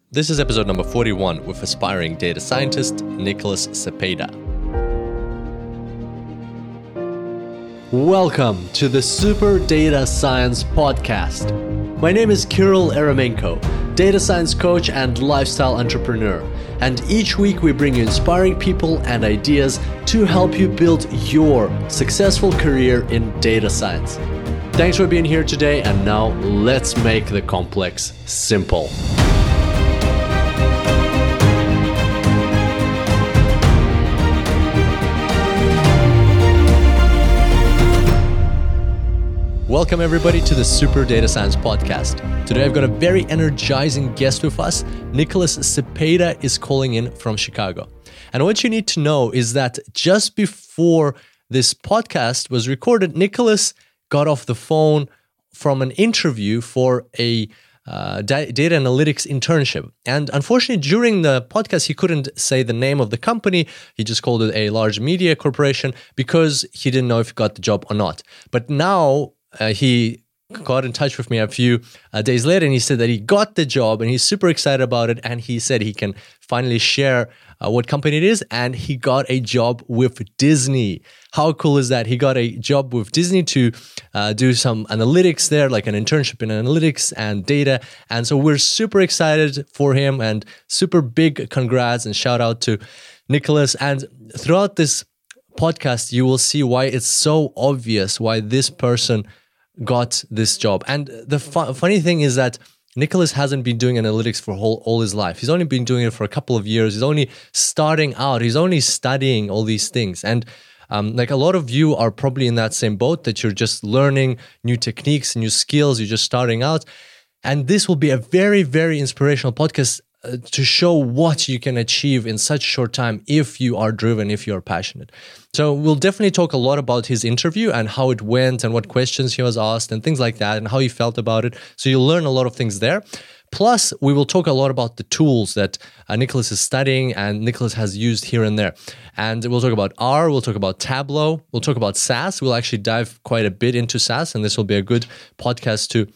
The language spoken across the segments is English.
This is episode number 41 with aspiring data scientist Nicholas Cepeda. Welcome to the Super Data Science Podcast. My name is Kirill Eremenko, data science coach and lifestyle entrepreneur. And each week we bring you inspiring people and ideas to help you build your successful career in data science. Thanks for being here today, and now let's make the complex simple. Welcome everybody to the Super Data Science Podcast. Today I've got a very energizing guest with us. Nicholas Cepeda is calling in from Chicago. And what you need to know is that just before this podcast was recorded, Nicholas got off the phone from an interview for a data analytics internship. And unfortunately, during the podcast, he couldn't say the name of the company. He just called it a large media corporation because he didn't know if he got the job or not. But now he got in touch with me a few days later, and he said that he got the job and he's super excited about it. And he said he can finally share what company it is, and he got a job with Disney. How cool is that? He got a job with Disney to do some analytics there, like an internship in analytics and data. And so we're super excited for him, and super big congrats and shout out to Nicholas. And throughout this podcast, you will see why it's so obvious why this person got this job. And the funny thing is that Nicholas hasn't been doing analytics for all his life. He's only been doing it for a couple of years. He's only starting out. He's only studying all these things. And like a lot of you are probably in that same boat, that you're just learning new techniques, new skills. You're just starting out. And this will be a very, very inspirational podcast to show what you can achieve in such a short time if you are driven, if you are passionate. So we'll definitely talk a lot about his interview and how it went and what questions he was asked and things like that and how he felt about it. So you'll learn a lot of things there. Plus, we will talk a lot about the tools that Nicholas is studying and Nicholas has used here and there. And we'll talk about R, we'll talk about Tableau, we'll talk about SAS. We'll actually dive quite a bit into SAS, and this will be a good podcast to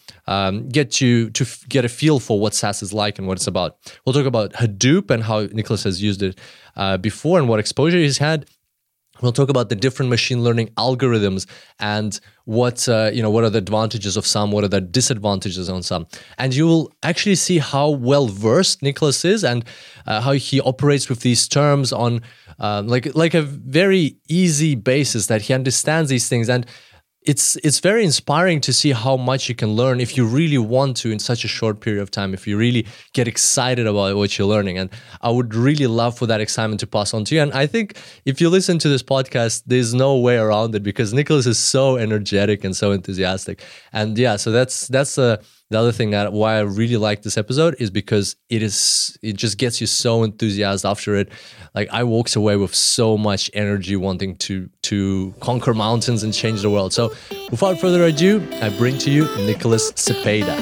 get a feel for what SAS is like and what it's about. We'll talk about Hadoop and how Nicholas has used it before and what exposure he's had. We'll talk about the different machine learning algorithms and what are the advantages of some, what are the disadvantages on some. And you will actually see how well versed Nicholas is and how he operates with these terms on like a very easy basis, that he understands these things. And it's very inspiring to see how much you can learn if you really want to in such a short period of time, if you really get excited about what you're learning. And I would really love for that excitement to pass on to you. And I think if you listen to this podcast, there's no way around it, because Nicholas is so energetic and so enthusiastic. And yeah, so that's the other thing that why I really like this episode is because it just gets you so enthusiastic after it. Like I walked away with so much energy wanting to conquer mountains and change the world. So without further ado, I bring to you Nicholas Cepeda.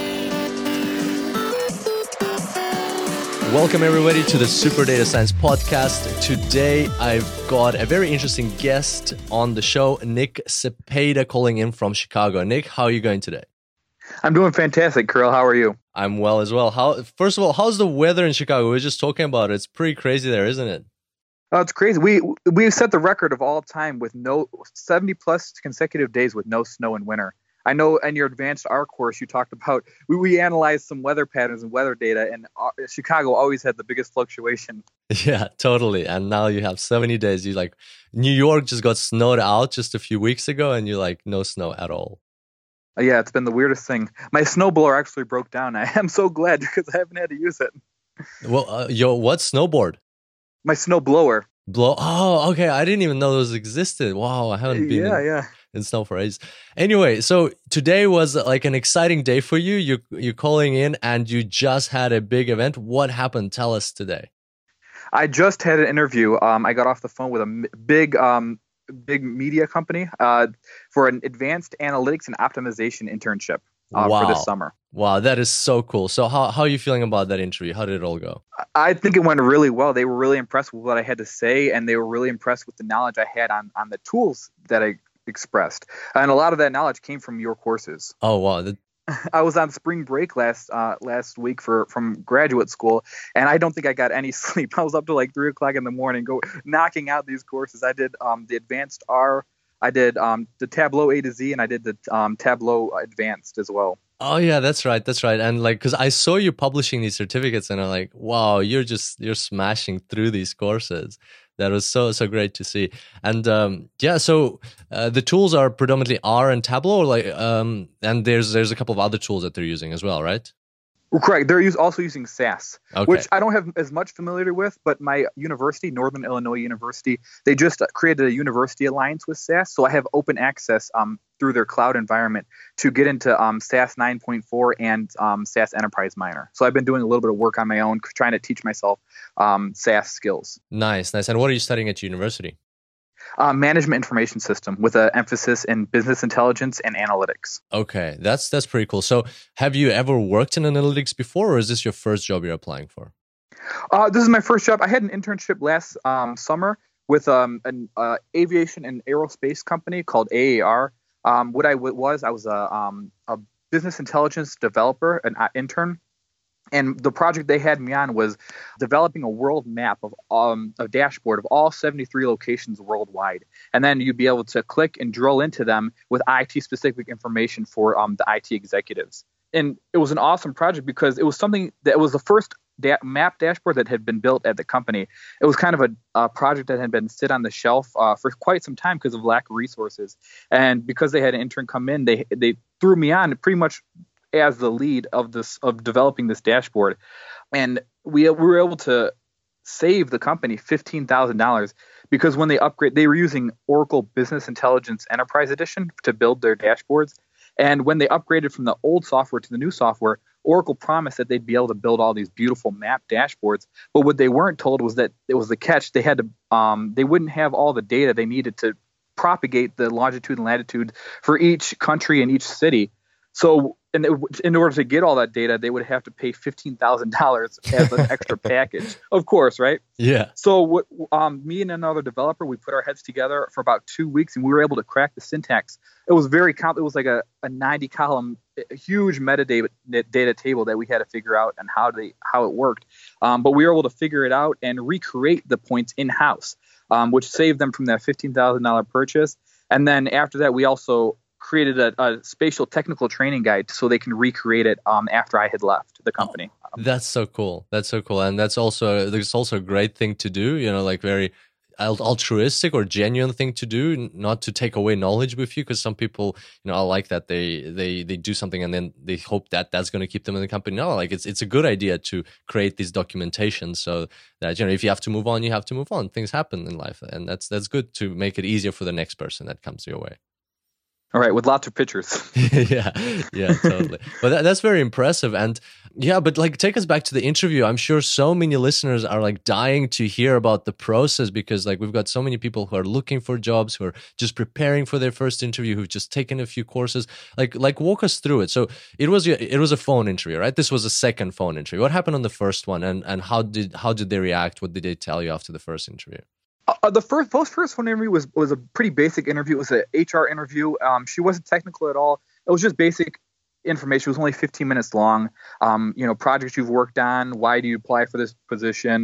Welcome everybody to the Super Data Science Podcast. Today I've got a very interesting guest on the show, Nick Cepeda, calling in from Chicago. Nick, how are you going today? I'm doing fantastic, Kirill. How are you? I'm well as well. First of all, how's the weather in Chicago? We were just talking about it. It's pretty crazy there, isn't it? Oh, it's crazy. We've set the record of all time with 70 plus consecutive days with no snow in winter. I know in your advanced R course, you talked about, we analyzed some weather patterns and weather data, and Chicago always had the biggest fluctuation. Yeah, totally. And now you have 70 days. New York just got snowed out just a few weeks ago, and you're like, no snow at all. Yeah, it's been the weirdest thing. My snowblower actually broke down. I am so glad because I haven't had to use it. Well, what snowboard? My snowblower. Oh, okay. I didn't even know those existed. Wow, I haven't been in snow for ages. Anyway, so today was like an exciting day for you. You're calling in and you just had a big event. What happened? Tell us today. I just had an interview. I got off the phone with a big media company for an advanced analytics and optimization internship for this summer. Wow, that is so cool. So how are you feeling about that interview? How did it all go? I think it went really well. They were really impressed with what I had to say, and they were really impressed with the knowledge I had on the tools that I expressed. And a lot of that knowledge came from your courses. Oh, wow. I was on spring break last week from graduate school, and I don't think I got any sleep. I was up to like 3 o'clock in the morning, knocking out these courses. I did the advanced R, I did the Tableau A to Z, and I did the Tableau Advanced as well. Oh yeah, that's right. That's right. And like, cause I saw you publishing these certificates and I'm like, wow, you're smashing through these courses. That was so great to see. And yeah, so the tools are predominantly R and Tableau, or like, and there's a couple of other tools that they're using as well, right? Correct. They're also using SAS, Okay. which I don't have as much familiarity with, but my university, Northern Illinois University, they just created a university alliance with SAS. So I have open access through their cloud environment to get into SAS 9.4 and SAS Enterprise Miner. So I've been doing a little bit of work on my own, trying to teach myself SAS skills. Nice. And what are you studying at university? Management information system with an emphasis in business intelligence and analytics. Okay, that's pretty cool. So have you ever worked in analytics before, or is this your first job you're applying for? This is my first job. I had an internship last summer with an aviation and aerospace company called AAR. What I was a business intelligence developer, an intern. And the project they had me on was developing a world map of a dashboard of all 73 locations worldwide. And then you'd be able to click and drill into them with IT-specific information for the IT executives. And it was an awesome project because it was something that was the first map dashboard that had been built at the company. It was kind of a project that had been sit on the shelf for quite some time because of lack of resources. And because they had an intern come in, they threw me on pretty much as the lead of developing this dashboard, and we were able to save the company $15,000 because when they upgrade, they were using Oracle Business Intelligence Enterprise Edition to build their dashboards, and when they upgraded from the old software to the new software, Oracle promised that they'd be able to build all these beautiful map dashboards, but what they weren't told was that it was the catch. They had to they wouldn't have all the data they needed to propagate the longitude and latitude for each country and each city. So in order to get all that data, they would have to pay $15,000 as an extra package, of course, right? Yeah. So me and another developer, we put our heads together for about 2 weeks, and we were able to crack the syntax. It was very it was like a 90-column, huge metadata data table that we had to figure out and how it worked. But we were able to figure it out and recreate the points in-house, which saved them from that $15,000 purchase. And then after that, we also created a spatial technical training guide so they can recreate it after I had left the company. That's so cool. That's so cool. And there's also a great thing to do, like very altruistic or genuine thing to do, not to take away knowledge with you, because some people, I like that they do something and then they hope that that's going to keep them in the company. No, like it's a good idea to create these documentation so that, if you have to move on, you have to move on. Things happen in life, and that's good to make it easier for the next person that comes your way. All right, with lots of pictures. yeah, totally. But that's very impressive. And yeah, but like take us back to the interview. I'm sure so many listeners are like dying to hear about the process, because like we've got so many people who are looking for jobs, who are just preparing for their first interview, who've just taken a few courses. Like walk us through it. So it was a phone interview, right? This was a second phone interview. What happened on the first one, and how did they react? What did they tell you after the first interview? The first phone interview was a pretty basic interview. It was an HR interview. She wasn't technical at all. It was just basic information. It was only 15 minutes long. Projects you've worked on. Why do you apply for this position?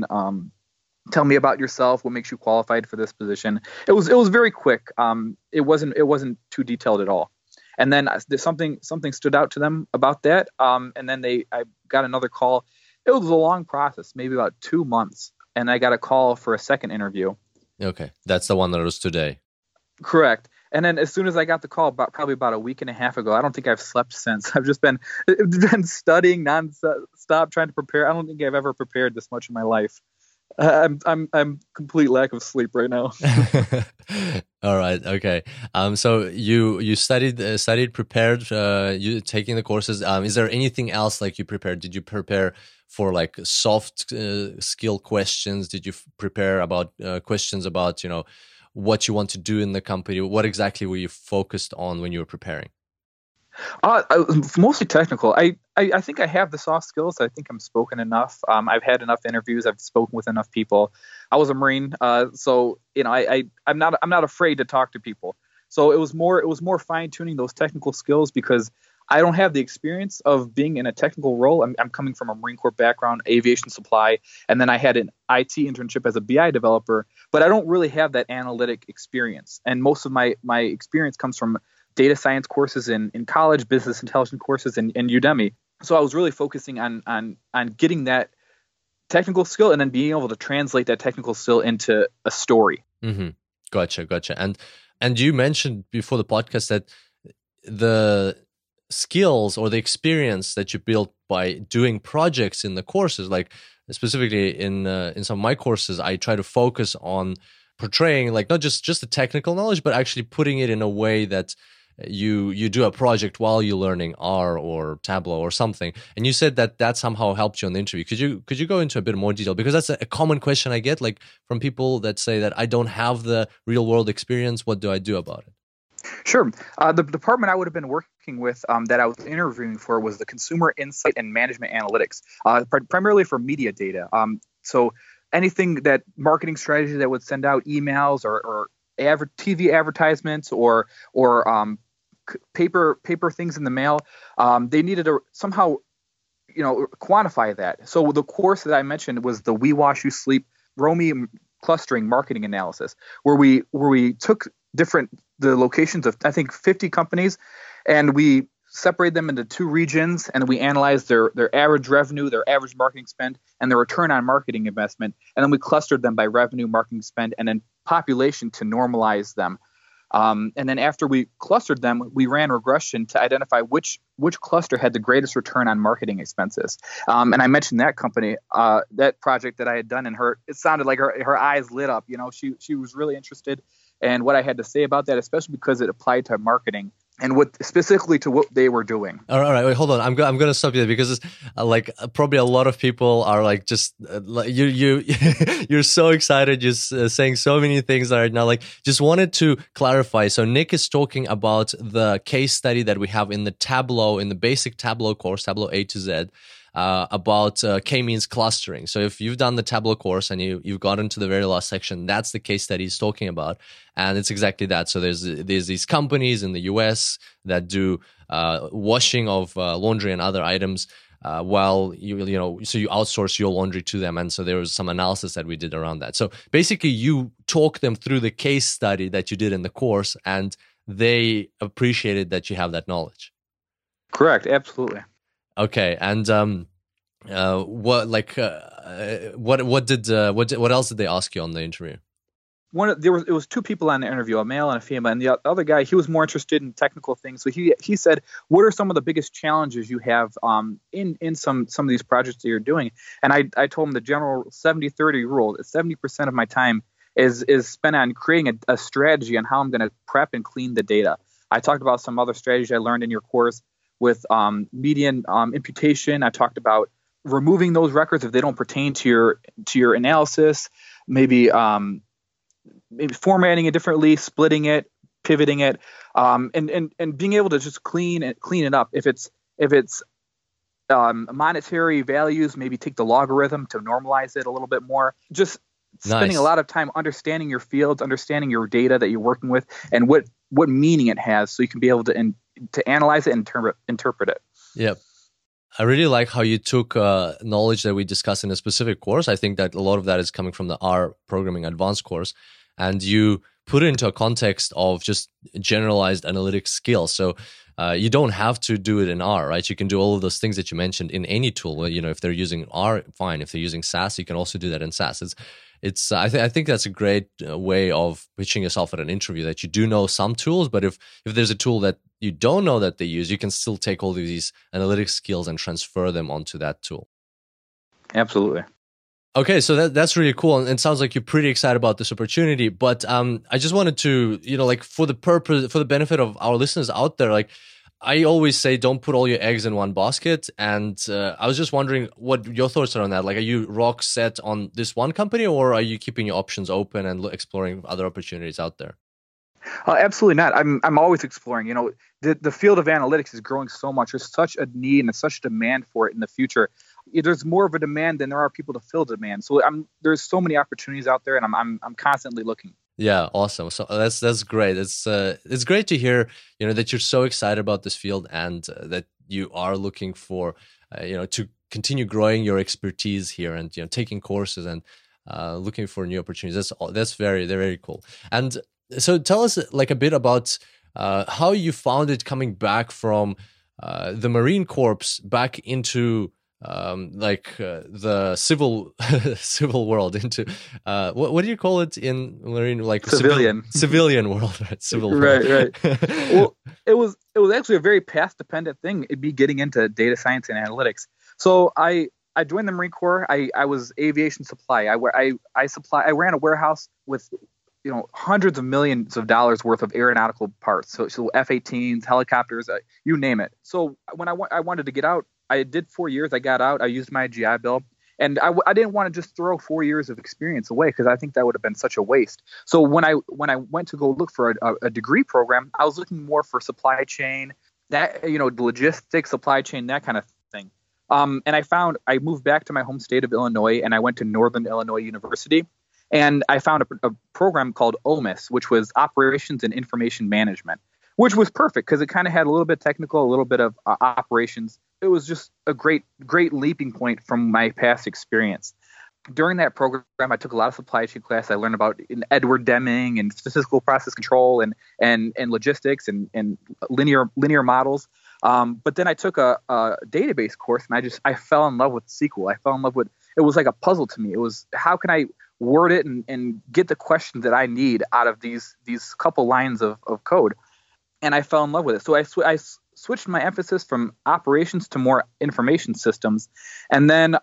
Tell me about yourself. What makes you qualified for this position? It was very quick. It wasn't too detailed at all. And then something stood out to them about that. And then I got another call. It was a long process, maybe about 2 months. And I got a call for a second interview. Okay, that's the one that was today. Correct. And then as soon as I got the call, probably about a week and a half ago, I don't think I've slept since. I've just been studying nonstop, trying to prepare. I don't think I've ever prepared this much in my life. I'm complete lack of sleep right now. All right. Okay. So you studied, prepared, you taking the courses. Is there anything else like you prepared? Did you prepare for like soft skill questions? Did you prepare about questions about, what you want to do in the company? What exactly were you focused on when you were preparing? Mostly technical. I think I have the soft skills. I think I'm spoken enough. I've had enough interviews. I've spoken with enough people. I was a Marine, so I'm not afraid to talk to people. So it was more fine tuning those technical skills, because I don't have the experience of being in a technical role. I'm coming from a Marine Corps background, aviation supply, and then I had an IT internship as a BI developer, but I don't really have that analytic experience. And most of my experience comes from data science courses in college, business intelligence courses in Udemy. So I was really focusing on getting that technical skill and then being able to translate that technical skill into a story. Mm-hmm. Gotcha. And you mentioned before the podcast that the skills or the experience that you built by doing projects in the courses, like specifically in some of my courses, I try to focus on portraying like not just the technical knowledge, but actually putting it in a way that you do a project while you're learning R or Tableau or something. And you said that somehow helped you on the interview. Could you go into a bit more detail? Because that's a common question I get, like from people that say that I don't have the real world experience. What do I do about it? Sure. The department I would have been working with that I was interviewing for was the Consumer Insight and Management Analytics, primarily for media data. So anything that marketing strategy that would send out emails or TV advertisements or paper things in the mail, they needed to somehow, quantify that. So the course that I mentioned was the We Wash You Sleep ROMI clustering marketing analysis, where we took the locations of I think 50 companies, and we separated them into two regions, and we analyzed their average revenue, their average marketing spend, and their return on marketing investment, and then we clustered them by revenue, marketing spend, and then population to normalize them. And then after we clustered them, we ran regression to identify which cluster had the greatest return on marketing expenses. And I mentioned that company, that project that I had done, and it sounded like her eyes lit up. She was really interested in what I had to say about that, especially because it applied to marketing and specifically to what they were doing. All right, wait, hold on. I'm going to stop you there because it's probably a lot of people are you're so excited, just saying so many things right now. Just wanted to clarify. So Nick is talking about the case study that we have in the Tableau, in the basic Tableau course, Tableau A to Z, about k-means clustering. So if you've done the Tableau course and you've gotten to the very last section, that's the case study he's talking about, and it's exactly that. So there's these companies in the US that do washing of laundry and other items, while so you outsource your laundry to them, and so there was some analysis that we did around that. So basically, you talk them through the case study that you did in the course, and they appreciated that you have that knowledge. Correct, absolutely. Okay, and what else did they ask you on the interview? It was two people on the interview, a male and a female, and the other guy, he was more interested in technical things. So he said, "What are some of the biggest challenges you have in some of these projects that you're doing?" And I told him the general 70-30 rule. 70% of my time is spent on creating a strategy on how I'm going to prep and clean the data. I talked about some other strategies I learned in your course with median imputation. I talked about removing those records if they don't pertain to your analysis, maybe formatting it differently, splitting it, pivoting it, and being able to just clean it up. If it's monetary values, maybe take the logarithm to normalize it a little bit more. Just spending a lot of time understanding your fields, understanding your data that you're working with, and what meaning it has, so you can be able to analyze it and interpret it. Yep. I really like how you took knowledge that we discussed in a specific course. I think that a lot of that is coming from the R Programming Advanced course, and you put it into a context of just generalized analytics skills. So you don't have to do it in R, right? You can do all of those things that you mentioned in any tool. If they're using R, fine. If they're using SAS, you can also do that in SAS. I think that's a great way of pitching yourself at an interview, that you do know some tools, but if there's a tool that you don't know that they use, you can still take all of these analytics skills and transfer them onto that tool. Absolutely. Okay, so that's really cool, and it sounds like you're pretty excited about this opportunity. But I just wanted to, for the benefit of our listeners out there, I always say, don't put all your eggs in one basket. And I was just wondering what your thoughts are on that. Are you rock set on this one company, or are you keeping your options open and exploring other opportunities out there? Absolutely not. I'm always exploring. The field of analytics is growing so much. There's such a need and such a demand for it in the future. There's more of a demand than there are people to fill demand. So there's so many opportunities out there, and I'm constantly looking. Yeah, awesome. So that's great. It's great to hear, that you're so excited about this field, and that you are looking for, to continue growing your expertise here, and taking courses and looking for new opportunities. That's very, very cool. And so tell us like a bit about how you found it coming back from the Marine Corps back into the civil world, into what do you call it in Marine, like civilian world, right? Civil world. Right. Well, it was actually a very path dependent thing. It'd be getting into data science and analytics. So I joined the Marine Corps. I was aviation supply. I ran a warehouse with hundreds of millions of dollars worth of aeronautical parts. So F-18s, helicopters, you name it. So when I wanted to get out, I did 4 years. I got out. I used my GI Bill, and I didn't want to just throw 4 years of experience away, because I think that would have been such a waste. So when I went to go look for a degree program, I was looking more for supply chain, that logistics, supply chain, that kind of thing. And I moved back to my home state of Illinois, and I went to Northern Illinois University, and I found a program called OMIS, which was Operations and Information Management, which was perfect because it kind of had a little bit technical, a little bit of operations. It was just a great leaping point from my past experience. During that program, I took a lot of supply chain class. I learned about Edward Deming and statistical process control and logistics and linear models. But then I took a database course, and I fell in love with SQL. I fell in love with it. Was like a puzzle to me. It was, how can I word it and get the questions that I need out of these couple lines of code. And I fell in love with it. So I switched my emphasis from operations to more information systems. And then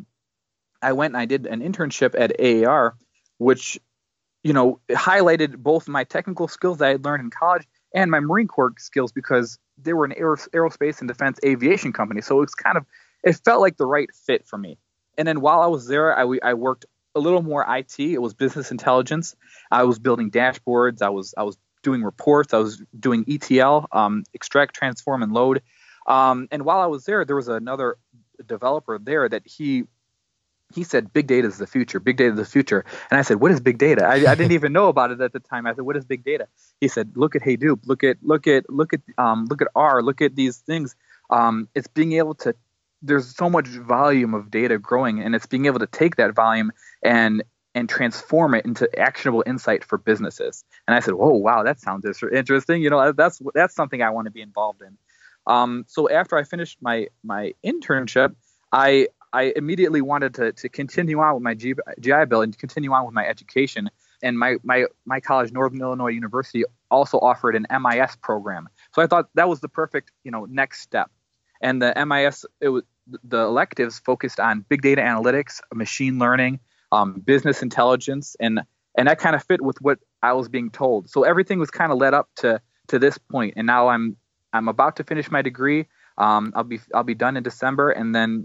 I went and I did an internship at AAR, which, highlighted both my technical skills that I had learned in college and my Marine Corps skills, because they were an aerospace and defense aviation company. So it felt like the right fit for me. And then while I was there, I worked a little more IT. It was business intelligence. I was building dashboards. I was doing reports. I was doing ETL, extract, transform, and load. And while I was there was another developer there that he said, big data is the future. Big data is the future. And I said, what is big data? I didn't even know about it at the time. I said, what is big data? He said, look at Hadoop. Look at R. Look at these things. It's being able to. There's so much volume of data growing, and it's being able to take that volume and transform it into actionable insight for businesses. And I said, "Whoa, wow, that sounds interesting. That's something I want to be involved in." So after I finished my internship, I immediately wanted to continue on with my GI Bill and continue on with my education. And my college, Northern Illinois University, also offered an MIS program. So I thought that was the perfect next step. And the MIS, the electives focused on big data analytics, machine learning, business intelligence, and that kind of fit with what I was being told. So everything was kind of led up to this point. And now I'm about to finish my degree. I'll be done in December, and then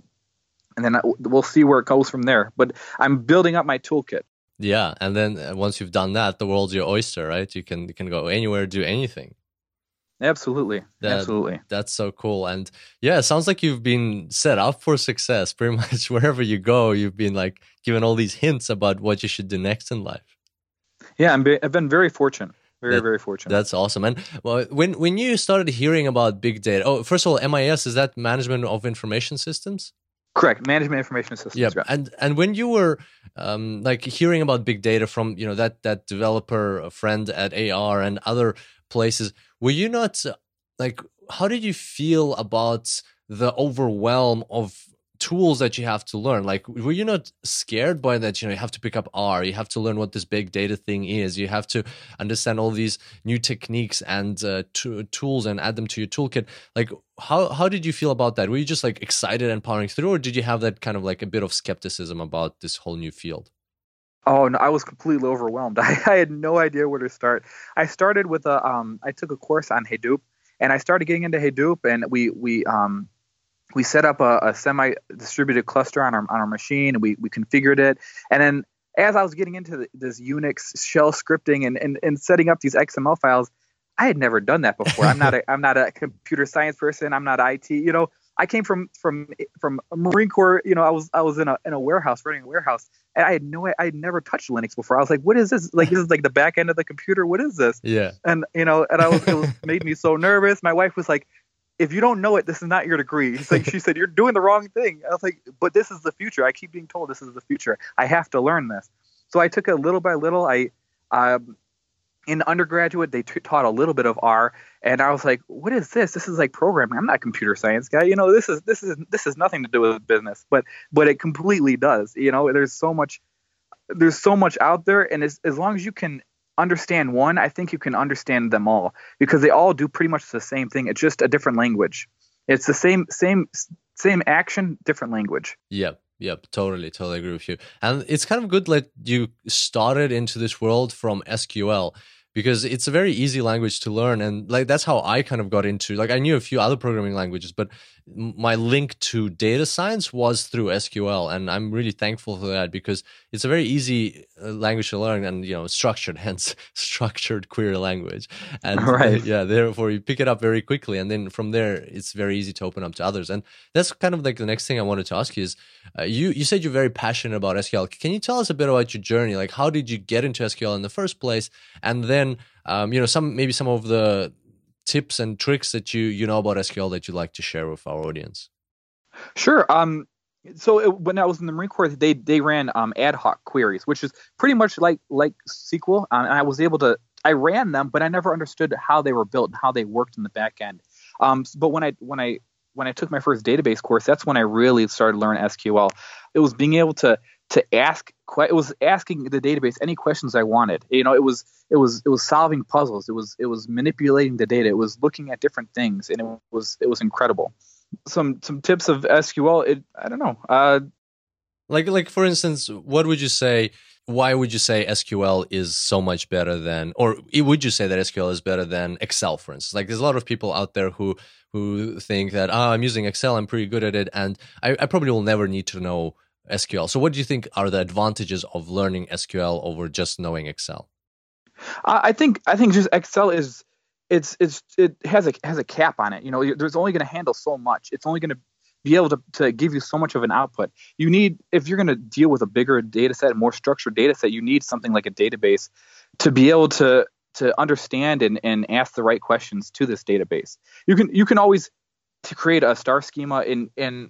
we'll see where it goes from there. But I'm building up my toolkit. Yeah, and then once you've done that, the world's your oyster, right? You can go anywhere, do anything. Absolutely. That's so cool. And yeah, it sounds like you've been set up for success. Pretty much wherever you go, you've been like given all these hints about what you should do next in life. Yeah, I've been very fortunate. Very fortunate. That's awesome. And well, when you started hearing about big data, first of all, MIS, is that Management of Information Systems? Correct, Management Information Systems. Yeah, and when you were like hearing about big data from that developer friend at AR and other places, were you not like, how did you feel about the overwhelm of tools that you have to learn? Like, were you not scared by that? You have to pick up R, you have to learn what this big data thing is, you have to understand all these new techniques and tools and add them to your toolkit. Like, how did you feel about that? Were you just like excited and powering through, or did you have that kind of like a bit of skepticism about this whole new field? Oh no, I was completely overwhelmed. I had no idea where to start. I started with I took a course on Hadoop, and I started getting into Hadoop, and we set up a semi-distributed cluster on our machine, and we configured it. And then as I was getting into this Unix shell scripting and setting up these XML files, I had never done that before. I'm not a computer science person. I'm not IT. I came from a Marine Corps. I was in a warehouse, running a warehouse, and I had never touched Linux before. I was like, what is this? Like, this is like the back end of the computer. What is this? Yeah. And it was made me so nervous. My wife was like, if you don't know it, this is not your degree. She said, you're doing the wrong thing. I was like, but this is the future. I keep being told this is the future. I have to learn this. So I took it little by little. In undergraduate, they taught a little bit of R, and I was like, "What is this? This is like programming. I'm not a computer science guy. This is nothing to do with business." But it completely does. There's so much out there, and as long as you can understand one, I think you can understand them all, because they all do pretty much the same thing. It's just a different language. It's the same action, different language. Yep, totally agree with you. And it's kind of good that you started into this world from SQL, because it's a very easy language to learn. And like, that's how I kind of got into, like, I knew a few other programming languages, but my link to data science was through SQL. And I'm really thankful for that, because it's a very easy language to learn, and, structured, hence structured query language. And right. Therefore you pick it up very quickly. And then from there, it's very easy to open up to others. And that's kind of like the next thing I wanted to ask you is, you said you're very passionate about SQL. Can you tell us a bit about your journey? Like, how did you get into SQL in the first place? And then, some of the tips and tricks that you know about SQL that you'd like to share with our audience. Sure. So when I was in the Marine Corps, they ran ad hoc queries, which is pretty much like SQL. And I ran them, but I never understood how they were built and how they worked in the back end. But when I took my first database course, that's when I really started learning SQL. It was being able to ask. It was asking the database any questions I wanted. It was solving puzzles. It was manipulating the data. It was looking at different things, and it was incredible. Some tips of SQL. I don't know. Like for instance, what would you say? Why would you say SQL is so much better than, or would you say that SQL is better than Excel, for instance? Like, there's a lot of people out there who think that, I'm using Excel, I'm pretty good at it, and I probably will never need to know SQL. So what do you think are the advantages of learning SQL over just knowing Excel? I think just Excel is it has a cap on it. There's only going to handle so much. It's only going to be able to give you so much of an output. You need, if you're going to deal with a bigger data set, a more structured data set, you need something like a database to be able to understand and ask the right questions to this database. You can always create a star schema in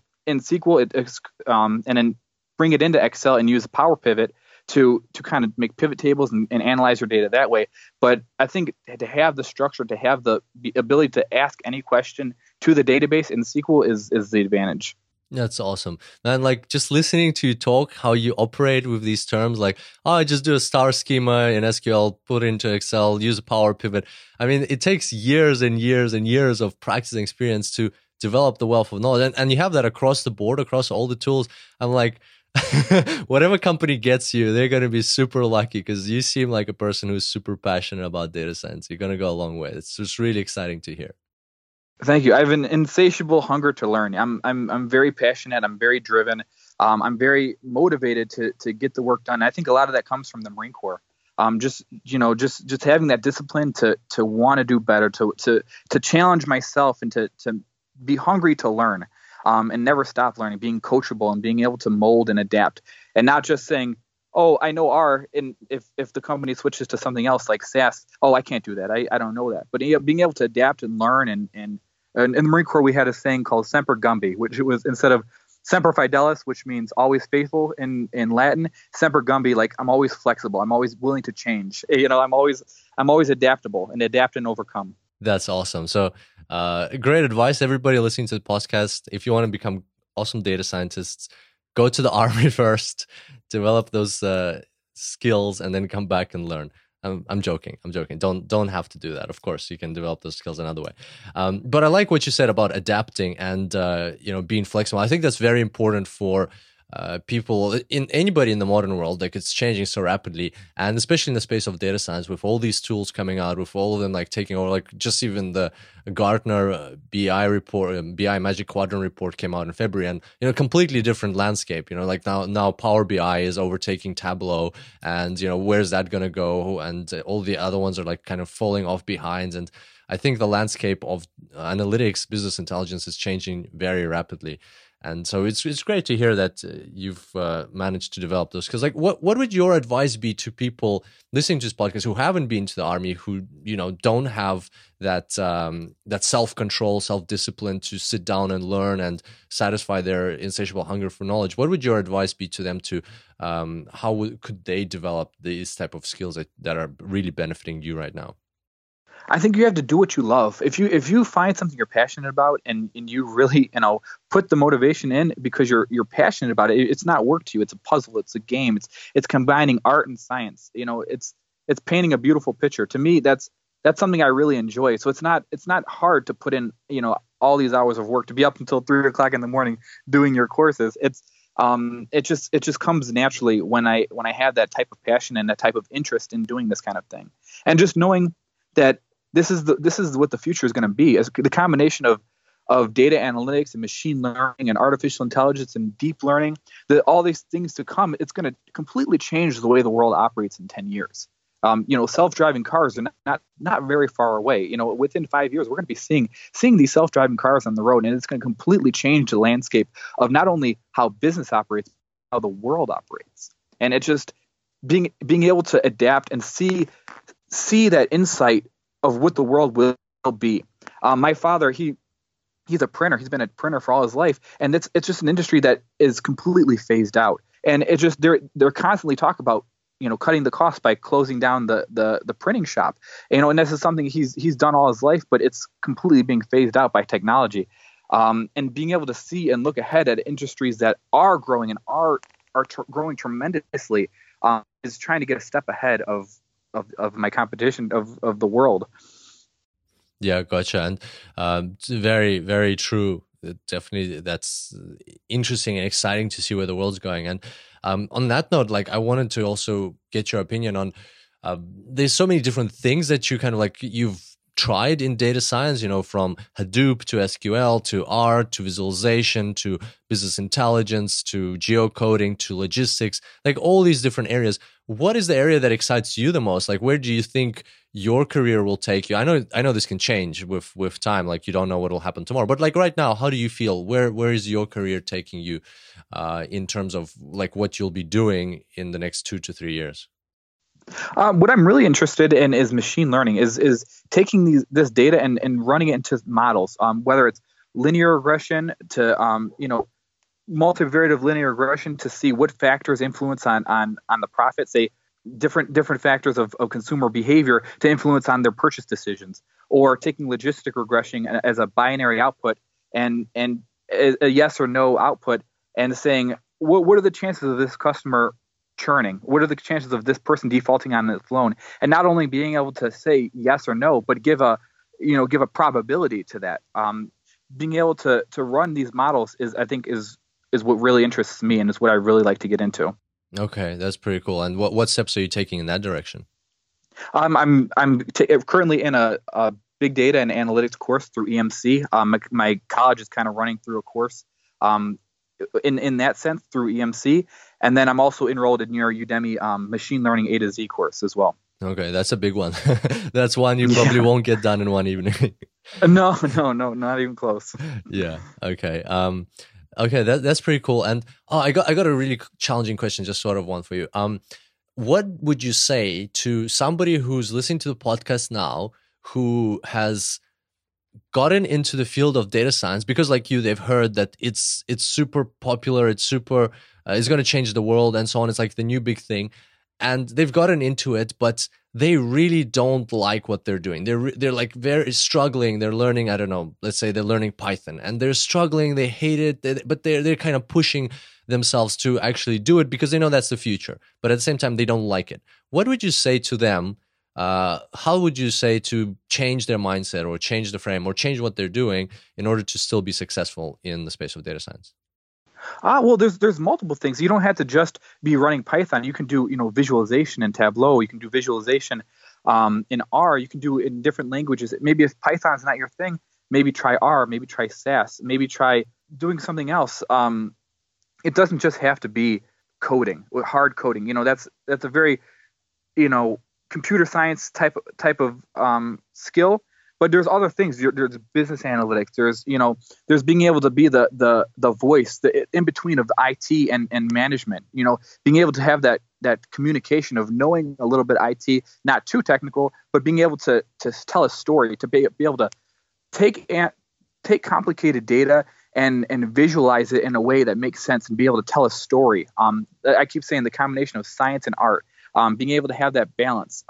SQL, and then bring it into Excel and use a Power Pivot to kind of make pivot tables and analyze your data that way. But I think to have the structure, to have the ability to ask any question to the database in SQL is the advantage. That's awesome. And like, just listening to you talk, how you operate with these terms, like, I just do a star schema in SQL, put it into Excel, use a Power Pivot. I mean, it takes years and years and years of practice and experience to develop the wealth of knowledge. And you have that across the board, across all the tools. I'm like, whatever company gets you, they're going to be super lucky, because you seem like a person who's super passionate about data science. You're going to go a long way. It's just really exciting to hear. Thank you. I have an insatiable hunger to learn. I'm very passionate. I'm very driven. I'm very motivated to get the work done. I think a lot of that comes from the Marine Corps. Just having that discipline to want to do better, to challenge myself, and to be hungry to learn. And never stop learning, being coachable and being able to mold and adapt, and not just saying, oh, I know R, and if the company switches to something else like SAS, oh, I can't do that. I don't know that. But being able to adapt and learn, and in the Marine Corps, we had a saying called Semper Gumby, which was, instead of Semper Fidelis, which means always faithful in Latin, Semper Gumby, like, I'm always flexible. I'm always willing to change. I'm always adaptable, and adapt and overcome. That's awesome. So great advice, everybody listening to the podcast. If you want to become awesome data scientists, go to the army first, develop those skills, and then come back and learn. I'm joking. Don't have to do that. Of course, you can develop those skills another way. But I like what you said about adapting and being flexible. I think that's very important for people, in anybody in the modern world, like it's changing so rapidly, and especially in the space of data science, with all these tools coming out, with all of them like taking over, like just even the Gartner BI report, BI Magic Quadrant report came out in February, and completely different landscape. Like now Power BI is overtaking Tableau, and where's that gonna go? And all the other ones are like kind of falling off behind, and I think the landscape of analytics, business intelligence is changing very rapidly. And so it's great to hear that you've managed to develop those. Because like, what would your advice be to people listening to this podcast who haven't been to the army, who don't have that that self-control, self-discipline to sit down and learn and satisfy their insatiable hunger for knowledge? What would your advice be to them to could they develop these type of skills that are really benefiting you right now? I think you have to do what you love. If you find something you're passionate about and you really put the motivation in because you're passionate about it, it's not work to you. It's a puzzle. It's a game. It's combining art and science. It's painting a beautiful picture. To me, that's something I really enjoy. So it's not hard to put in all these hours of work, to be up until 3 o'clock in the morning doing your courses. It just comes naturally when I have that type of passion and that type of interest in doing this kind of thing, and just knowing that this is what the future is going to be. As the combination of data analytics and machine learning and artificial intelligence and deep learning, all these things to come, it's going to completely change the way the world operates in 10 years. Self-driving cars are not very far away. Within 5 years, we're going to be seeing these self-driving cars on the road, and it's going to completely change the landscape of not only how business operates, but how the world operates. And it just being able to adapt and see that insight of what the world will be. My father, he's a printer. He's been a printer for all his life, and it's just an industry that is completely phased out. And it just they're constantly talk about cutting the cost by closing down the printing shop. And this is something he's done all his life, but it's completely being phased out by technology. And being able to see and look ahead at industries that are growing and are growing tremendously is trying to get a step ahead of my competition of the world. Yeah, gotcha. And it's very, very true. Definitely, that's interesting and exciting to see where the world's going. And on that note, like, I wanted to also get your opinion on. There's so many different things that you kind of like you've tried in data science, from Hadoop to SQL to R to visualization to business intelligence to geocoding to logistics, like all these different areas. What is the area that excites you the most? Like, where do you think your career will take you? I know this can change with time. Like, you don't know what will happen tomorrow. But like right now, how do you feel? Where is your career taking you in terms of like what you'll be doing in the next 2 to 3 years? What I'm really interested in is machine learning, is taking this data and running it into models, whether it's linear regression to multivariate linear regression to see what factors influence on the profit, say different factors of consumer behavior to influence on their purchase decisions, or taking logistic regression as a binary output and a yes or no output, and saying what are the chances of this customer churning? What are the chances of this person defaulting on this loan? And not only being able to say yes or no, but give a probability to that. Being able to run these models is what really interests me, and is what I really like to get into. Okay, that's pretty cool. And what steps are you taking in that direction? I'm currently in a big data and analytics course through EMC. My college is kind of running through a course in that sense through EMC. And then I'm also enrolled in your Udemy machine learning A to Z course as well. Okay, that's a big one. That's one you probably won't get done in one evening. No, not even close. Yeah. Okay. Okay, that's pretty cool. And I got a really challenging question, just sort of one for you. What would you say to somebody who's listening to the podcast now, who has gotten into the field of data science because, like you, they've heard that it's super popular, it's super, it's going to change the world and so on. It's like the new big thing, and they've gotten into it, but they really don't like what they're doing. They're like very struggling. They're learning, I don't know, let's say they're learning Python, and they're struggling. They hate it, but they're kind of pushing themselves to actually do it because they know that's the future. But at the same time, they don't like it. What would you say to them? How would you say to change their mindset or change the frame or change what they're doing in order to still be successful in the space of data science? Well, there's multiple things. You don't have to just be running Python. You can do, visualization in Tableau. You can do visualization in R. You can do it in different languages. Maybe if Python's not your thing, maybe try R. Maybe try SAS. Maybe try doing something else. It doesn't just have to be coding, hard coding. That's a very, computer science type of skill. But there's other things. There's business analytics. There's being able to be the voice, the in between of the IT and management. Being able to have that communication of knowing a little bit IT, not too technical, but being able to tell a story, to be able to take complicated data and visualize it in a way that makes sense and be able to tell a story. I keep saying the combination of science and art, being able to have that balance.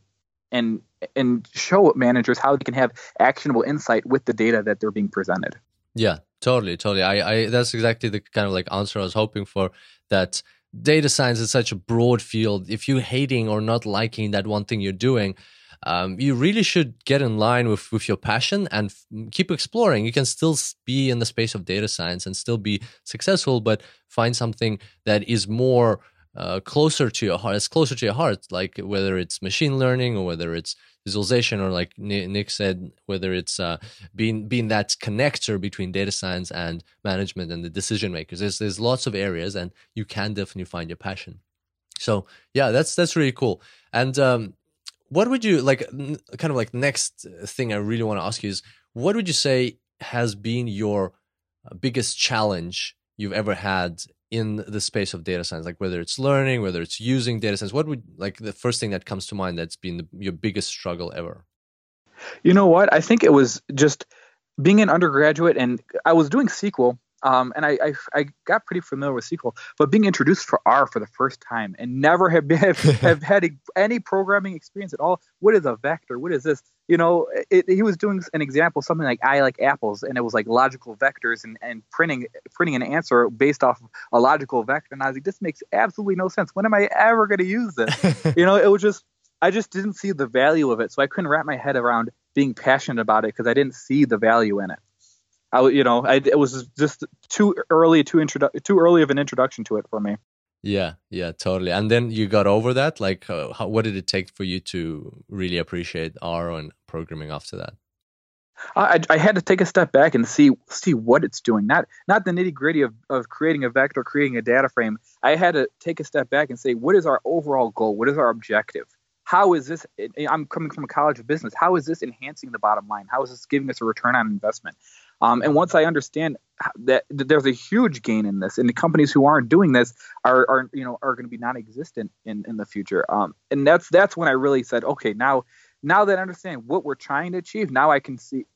And show managers how they can have actionable insight with the data that they're being presented. Yeah, totally. I that's exactly the kind of like answer I was hoping for, that data science is such a broad field. If you're hating or not liking that one thing you're doing, you really should get in line with your passion and keep exploring. You can still be in the space of data science and still be successful, but find something that is more closer to your heart, like whether it's machine learning or whether it's visualization, or like Nick said, whether it's being that connector between data science and management and the decision makers. There's lots of areas, and you can definitely find your passion. So yeah, that's really cool. And what would you like? Kind of like next thing I really want to ask you is, what would you say has been your biggest challenge you've ever had in the space of data science, like whether it's learning, whether it's using data science? What would, like, the first thing that comes to mind that's been your biggest struggle ever? You know what? I think it was just being an undergraduate, and I was doing SQL, and I got pretty familiar with SQL, but being introduced for R for the first time and never have had any programming experience at all. What is a vector? What is this? He was doing an example, something like I like apples, and it was like logical vectors and printing an answer based off of a logical vector. And I was like, this makes absolutely no sense. When am I ever going to use this? It was just, I just didn't see the value of it. So I couldn't wrap my head around being passionate about it because I didn't see the value in it. It was just too early of an introduction to it for me. Yeah, totally. And then you got over that? Like, what did it take for you to really appreciate R and programming after that? I had to take a step back and see what it's doing, not the nitty gritty of creating a vector, creating a data frame. I had to take a step back and say, what is our overall goal? What is our objective? How is this? I'm coming from a college of business. How is this enhancing the bottom line? How is this giving us a return on investment? And once I understand that there's a huge gain in this, and the companies who aren't doing this are going to be non-existent in the future. And that's when I really said, okay, now that I understand what we're trying to achieve, now I can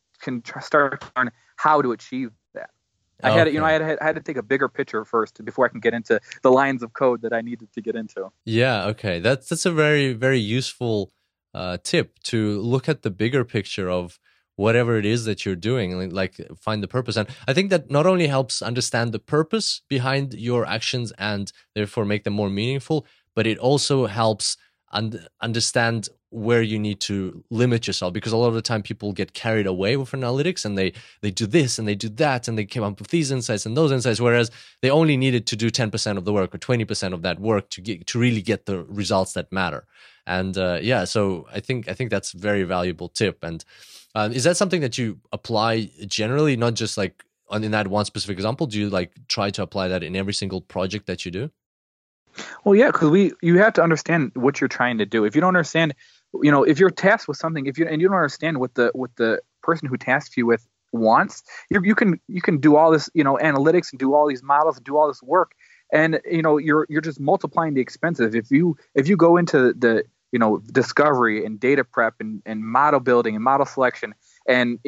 start to learn how to achieve that. I had to take a bigger picture first before I can get into the lines of code that I needed to get into. Yeah, okay, that's a very, very useful tip, to look at the bigger picture of whatever it is that you're doing, like find the purpose. And I think that not only helps understand the purpose behind your actions and therefore make them more meaningful, but it also helps understand where you need to limit yourself, because a lot of the time people get carried away with analytics and they do this and they do that and they came up with these insights and those insights, whereas they only needed to do 10% of the work or 20% of that work to really get the results that matter. And so I think that's a very valuable tip. And is that something that you apply generally, not just like in that one specific example? Do you like try to apply that in every single project that you do? Well, yeah, because you have to understand what you're trying to do. If you don't understand, if you're tasked with something, and you don't understand what the person who tasks you with wants, you can do all this, analytics and do all these models and do all this work, and you're just multiplying the expenses. If you go into the discovery and data prep and model building and model selection and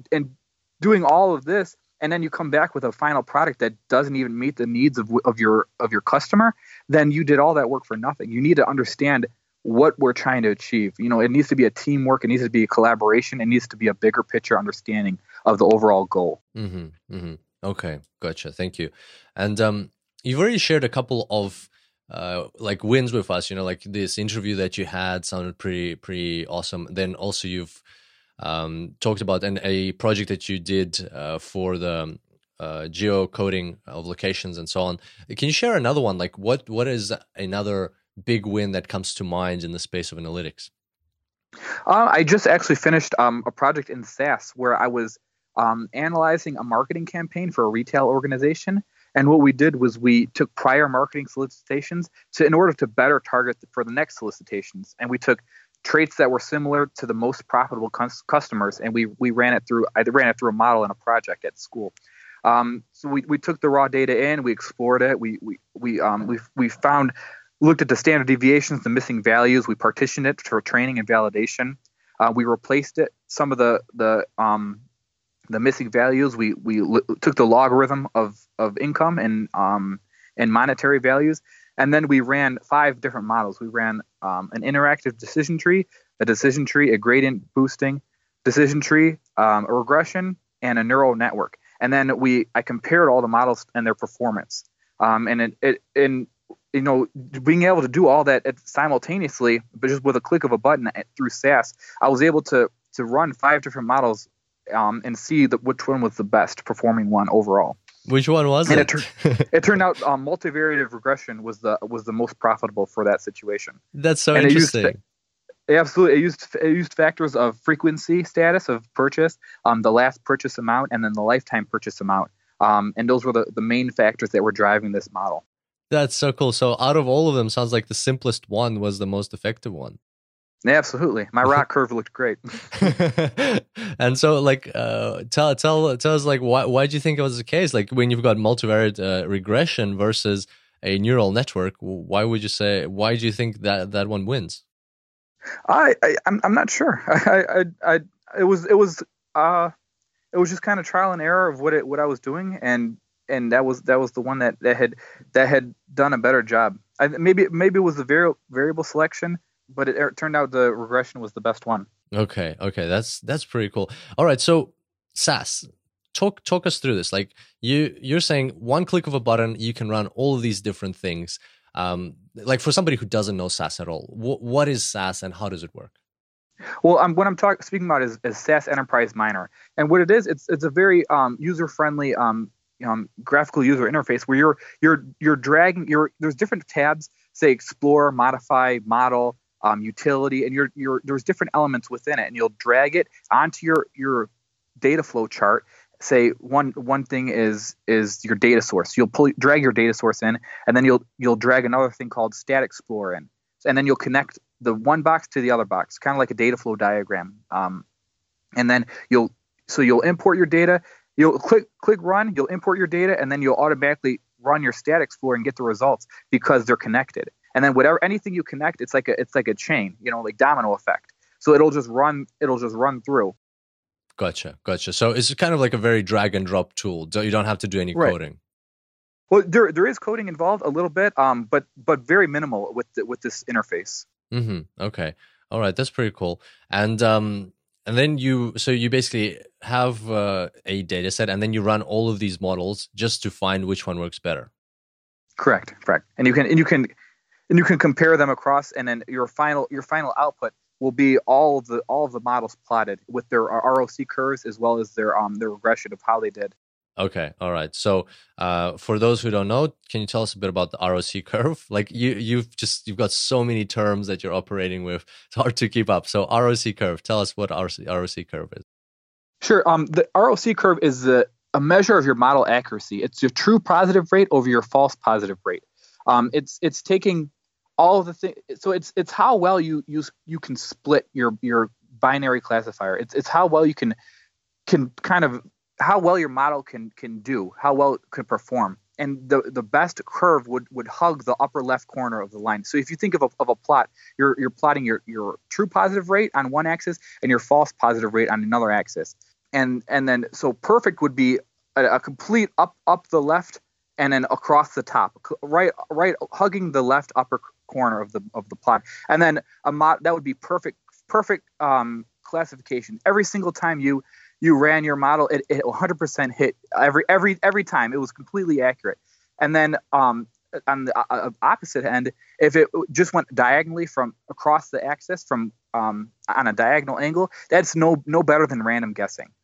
doing all of this, and then you come back with a final product that doesn't even meet the needs of your customer, then you did all that work for nothing. You need to understand what we're trying to achieve. It needs to be a teamwork. It needs to be a collaboration. It needs to be a bigger picture understanding of the overall goal. Mm-hmm, mm-hmm. Okay, gotcha. Thank you. And you've already shared a couple of like wins with us. Like this interview that you had sounded pretty awesome. Then also you've talked about a project that you did for the geocoding of locations and so on. Can you share another one? Like what is another big win that comes to mind in the space of analytics? I just actually finished a project in SAS where I was analyzing a marketing campaign for a retail organization. And what we did was we took prior marketing solicitations in order to better target for the next solicitations. And we took traits that were similar to the most profitable customers, and we ran it through. I ran it through a model in a project at school. So we took the raw data in, we explored it, we looked at the standard deviations, the missing values, we partitioned it for training and validation. We replaced it. Some of the missing values, we took the logarithm of income and monetary values, and then we ran 5 different models. We ran an interactive decision tree, a gradient boosting decision tree, a regression, and a neural network. And then I compared all the models and their performance. And being able to do all that simultaneously, but just with a click of a button through SAS, I was able to run 5 different models and see which one was the best performing one overall. Which one was it? It turned out multivariate regression was the most profitable for that situation. That's so interesting. Absolutely, it used factors of frequency, status of purchase, the last purchase amount, and then the lifetime purchase amount. And those were the main factors that were driving this model. That's so cool. So out of all of them, sounds like the simplest one was the most effective one. Yeah, absolutely. My ROC curve looked great. And so, like, tell us, like, why do you think it was the case? Like, when you've got multivariate regression versus a neural network, why do you think that one wins? I'm not sure. It was just kind of trial and error of what I was doing, and that was the one that had done a better job. Maybe it was the variable selection, but it turned out the regression was the best one. Okay, that's pretty cool. All right, so SAS, talk us through this. Like you're saying, one click of a button, you can run all of these different things. Like for somebody who doesn't know SAS at all, what is SAS and how does it work? Well, what I'm speaking about is SAS Enterprise Miner, and what it is, it's a very user-friendly graphical user interface where you're dragging there's different tabs, say Explore, Modify, Model, Utility, and there's different elements within it, and you'll drag it onto your data flow chart. Say one thing is your data source. You'll drag your data source in, and then you'll drag another thing called Stat Explorer in, and then you'll connect the one box to the other box, kind of like a data flow diagram. And then you'll import your data. You'll click run. You'll import your data, and then you'll automatically run your Stat Explorer and get the results because they're connected. And then anything you connect, it's like a chain, like domino effect. So it'll just run through. Gotcha. So it's kind of like a very drag and drop tool. You don't have to do any coding. Well, there is coding involved a little bit, but very minimal with this interface. Mm-hmm. Okay. All right. That's pretty cool. And then you basically have a data set, and then you run all of these models just to find which one works better. Correct. And you can compare them across, and then your final output will be all of the models plotted with their ROC curves as well as their regression of how they did. Okay, all right. So for those who don't know, can you tell us a bit about the ROC curve? Like you've got so many terms that you're operating with; it's hard to keep up. So ROC curve, tell us what ROC curve is. Sure. The ROC curve is a measure of your model accuracy. It's your true positive rate over your false positive rate. It's taking all of the things. So it's how well you can split your binary classifier. It's how well you can kind of how well your model can do, how well it can perform. And the best curve would hug the upper left corner of the line. So if you think of a plot, you're plotting your true positive rate on one axis and your false positive rate on another axis. And then so perfect would be a complete up the left and then across the top, right hugging the left upper corner of the plot. And then that would be perfect classification. Every single time you ran your model, it 100% hit every time. It was completely accurate. And then on the opposite end, if it just went diagonally from across the axis from on a diagonal angle, that's no better than random guessing.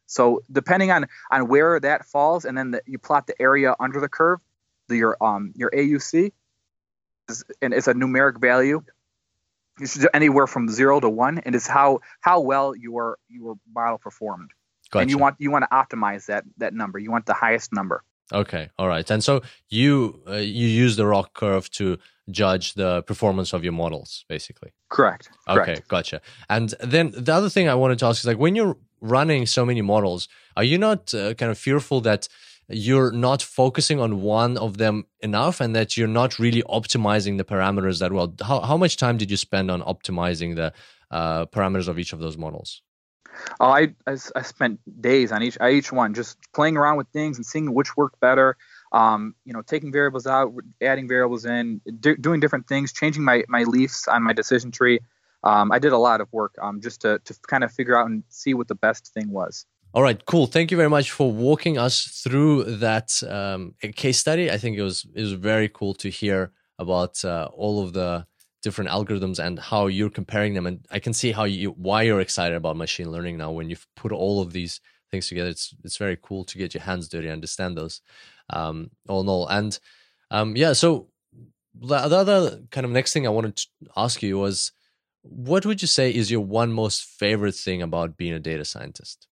So depending on where that falls, and then you plot the area under the curve, your AUC and it's a numeric value. It's anywhere from 0 to 1, and it's how well your model performed. Gotcha. And you want to optimize that number. You want the highest number. Okay, all right. And so you use the ROC curve to judge the performance of your models, basically. Correct. Okay, gotcha. And then the other thing I wanted to ask is, like, when you're running so many models, are you not kind of fearful that you're not focusing on one of them enough, and that you're not really optimizing the parameters that well? How much time did you spend on optimizing the parameters of each of those models? Oh, I spent days on each one, just playing around with things and seeing which worked better. Taking variables out, adding variables in, doing different things, changing my leafs on my decision tree. I did a lot of work just to kind of figure out and see what the best thing was. All right, cool. Thank you very much for walking us through that case study. I think it was very cool to hear about all of the different algorithms and how you're comparing them. And I can see why you're excited about machine learning now. When you've put all of these things together, it's very cool to get your hands dirty and understand those all in all. And so the other kind of next thing I wanted to ask you was, what would you say is your one most favorite thing about being a data scientist?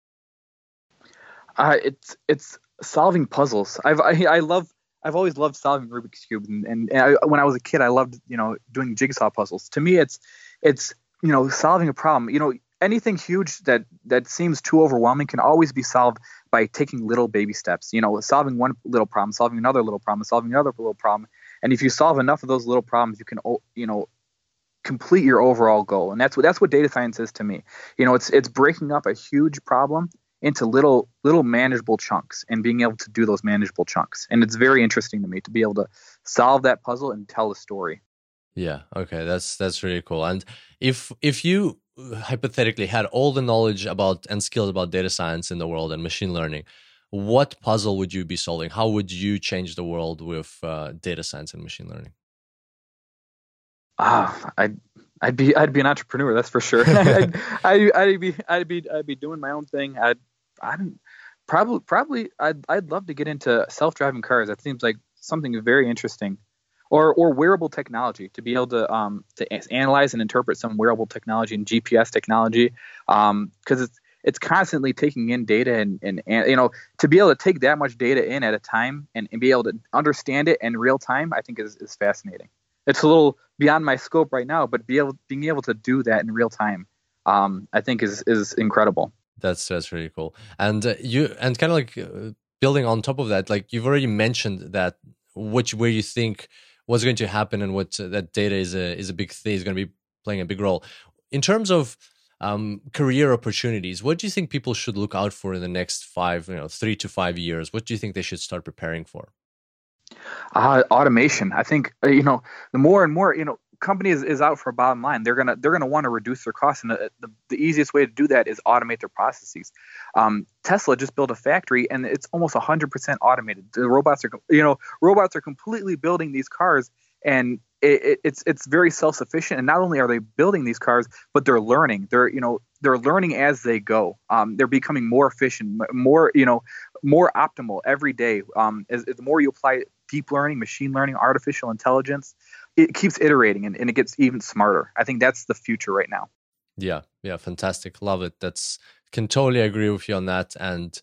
It's solving puzzles. I've always loved solving Rubik's Cube, and when I was a kid, I loved doing jigsaw puzzles. To me, it's solving a problem. Anything huge that seems too overwhelming can always be solved by taking little baby steps. Solving one little problem, solving another little problem, solving another little problem, and if you solve enough of those little problems, you can complete your overall goal. And that's what data science is to me. It's breaking up a huge problem into little manageable chunks and being able to do those manageable chunks. And it's very interesting to me to be able to solve that puzzle and tell the story. Yeah. Okay. That's really cool. And if you hypothetically had all the knowledge about and skills about data science in the world and machine learning, what puzzle would you be solving? How would you change the world with data science and machine learning? I'd be an entrepreneur, that's for sure. I'd be doing my own thing. I'd love to get into self-driving cars. That seems like something very interesting, or wearable technology, to be able to analyze and interpret some wearable technology and GPS technology, because it's constantly taking in data and to be able to take that much data in at a time and be able to understand it in real time, I think is fascinating. It's a little beyond my scope right now, but being able to do that in real time, I think is incredible. That's really cool. And kind of like building on top of that, like you've already mentioned that where you think what's going to happen and what that data is a big thing, is going to be playing a big role in terms of career opportunities. What do you think people should look out for in the next 3 to 5 years? What do you think they should start preparing for? Automation. I think the more and more companies is out for a bottom line. They're gonna want to reduce their costs, and the easiest way to do that is automate their processes. Tesla just built a factory, and it's almost 100% automated. The robots are completely building these cars, and it's very self-sufficient. And not only are they building these cars, but they're learning. They're learning as they go. They're becoming more efficient, more optimal every day. As the more you apply deep learning, machine learning, artificial intelligence, it keeps iterating and it gets even smarter. I think that's the future right now. Yeah, fantastic. Love it. Can totally agree with you on that. And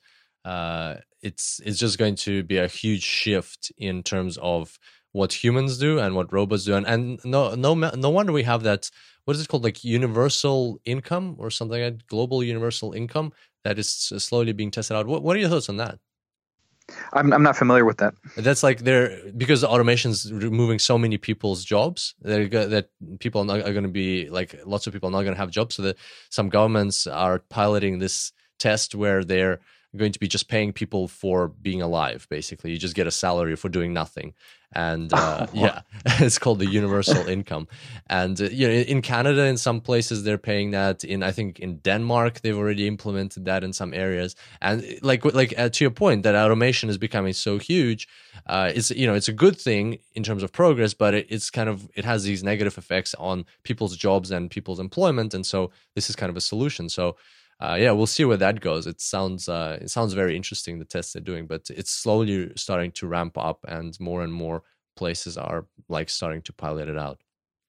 it's just going to be a huge shift in terms of what humans do and what robots do. And no wonder we have that, what is it called, like universal income or something like that, global universal income that is slowly being tested out. What are your thoughts on that? I'm not familiar with that. That's like because automation's removing so many people's jobs that people are going to be like, lots of people are not going to have jobs. So that some governments are piloting this test where they're going to be just paying people for being alive. Basically, you just get a salary for doing nothing. And it's called the universal income. And in Canada, in some places they're paying that. I think in Denmark they've already implemented that in some areas. And like to your point, that automation is becoming so huge. It's a good thing in terms of progress, but it has these negative effects on people's jobs and people's employment. And so this is kind of a solution. So we'll see where that goes. It sounds very interesting, the tests they're doing, but it's slowly starting to ramp up, and more places are like starting to pilot it out.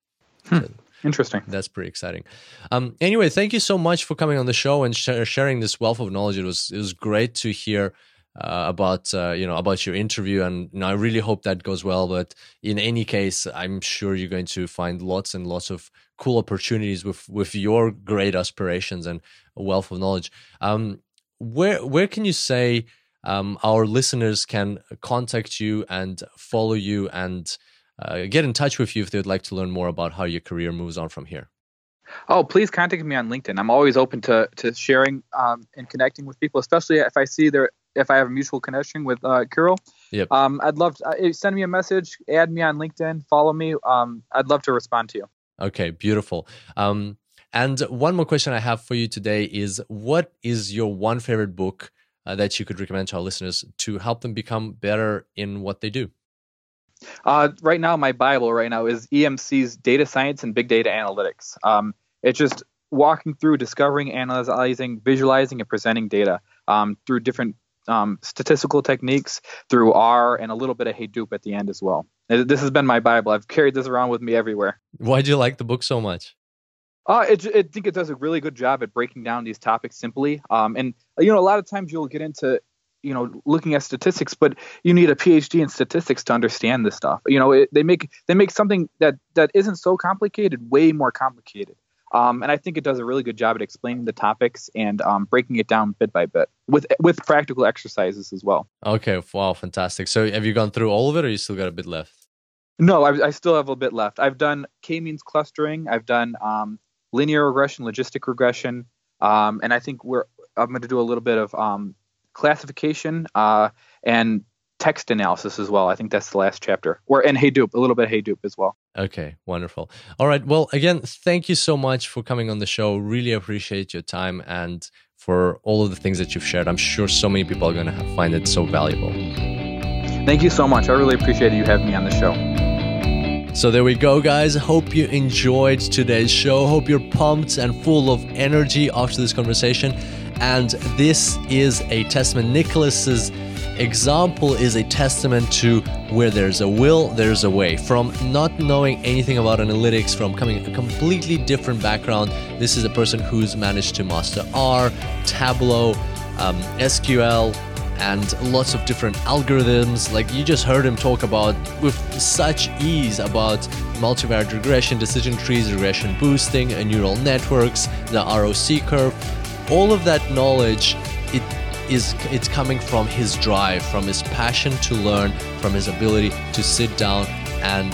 So interesting. That's pretty exciting. Anyway, thank you so much for coming on the show and sharing this wealth of knowledge. It was great to hear about your interview, and I really hope that goes well. But in any case, I'm sure you're going to find lots and lots of cool opportunities with your great aspirations and a wealth of knowledge. Where can you say our listeners can contact you and follow you and get in touch with you if they'd like to learn more about how your career moves on from here? Oh, please contact me on LinkedIn. I'm always open to sharing and connecting with people, especially if I have a mutual connection with Kirill. Yep. I'd love to send me a message, add me on LinkedIn, follow me. I'd love to respond to you. Okay, beautiful. And one more question I have for you today is, what is your one favorite book that you could recommend to our listeners to help them become better in what they do? Right now, my Bible is EMC's Data Science and Big Data Analytics. It's just walking through, discovering, analyzing, visualizing, and presenting data through different statistical techniques, through R, and a little bit of Hadoop at the end as well. This has been my Bible. I've carried this around with me everywhere. Why do you like the book so much? I think it does a really good job at breaking down these topics simply. And a lot of times you'll get into looking at statistics, but you need a PhD in statistics to understand this stuff. They make something that isn't so complicated way more complicated. And I think it does a really good job at explaining the topics and breaking it down bit by bit with practical exercises as well. Okay, wow, fantastic. So have you gone through all of it, or you still got a bit left? No, I still have a bit left. I've done k-means clustering. I've done linear regression, logistic regression, and I think I'm going to do a little bit of classification and text analysis as well. I think that's the last chapter. And Hadoop, a little bit of Hadoop as well. Okay, wonderful. All right. Well, again, thank you so much for coming on the show. Really appreciate your time and for all of the things that you've shared. I'm sure so many people are going to find it so valuable. Thank you so much. I really appreciate you having me on the show. So there we go, guys. Hope you enjoyed today's show. Hope you're pumped and full of energy after this conversation. And this is a testament. Nicholas's example is a testament to where there's a will, there's a way. From not knowing anything about analytics, from coming a completely different background, this is a person who's managed to master R, Tableau, SQL, and lots of different algorithms. Like you just heard him talk about with such ease about multivariate regression, decision trees, regression boosting, neural networks, the ROC curve. All of that knowledge, it's coming from his drive, from his passion to learn, from his ability to sit down and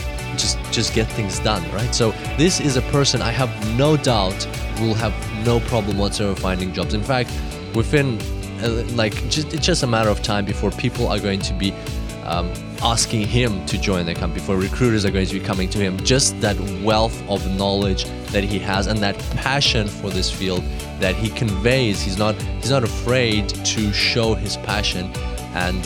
just get things done, right? So this is a person I have no doubt will have no problem whatsoever finding jobs. In fact, within it's just a matter of time before people are going to be asking him to join the company, before recruiters are going to be coming to him. Just that wealth of knowledge that he has and that passion for this field that he conveys. He's not afraid to show his passion and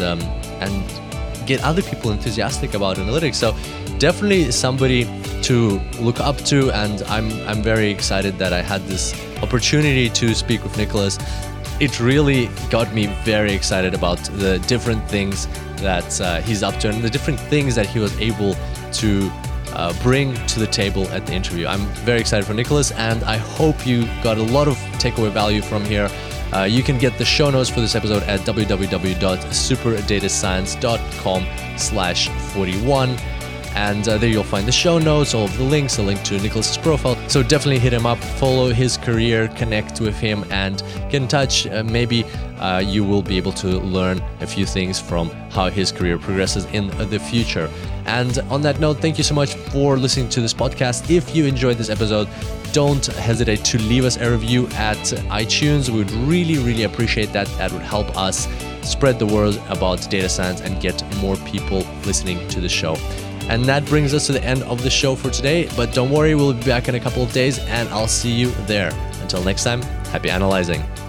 get other people enthusiastic about analytics. So definitely somebody to look up to, and I'm very excited that I had this opportunity to speak with Nicholas. It really got me very excited about the different things that he's up to and the different things that he was able to bring to the table at the interview. I'm very excited for Nicholas, and I hope you got a lot of takeaway value from here. You can get the show notes for this episode at www.superdatascience.com/41. And there you'll find the show notes, all of the links, a link to Nicholas's profile. So definitely hit him up, follow his career, connect with him, and get in touch. Maybe you will be able to learn a few things from how his career progresses in the future. And on that note, thank you so much for listening to this podcast. If you enjoyed this episode, don't hesitate to leave us a review at iTunes. We would really, really appreciate that. That would help us spread the word about data science and get more people listening to the show. And that brings us to the end of the show for today. But don't worry, we'll be back in a couple of days, and I'll see you there. Until next time, happy analyzing.